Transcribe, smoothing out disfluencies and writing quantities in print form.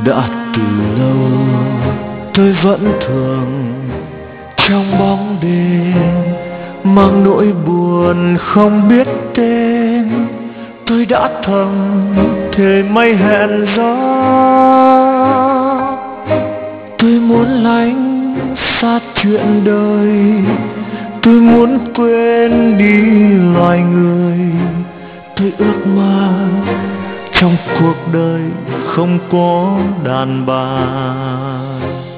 Đã từ lâu tôi vẫn thường trong bóng đêm mang nỗi buồn không biết tên. Tôi đã thầm thề mây hẹn gió, tôi muốn lánh xa chuyện đời, tôi muốn quên đi loài người. Tôi ước mơ trong cuộc đời không có đàn bà.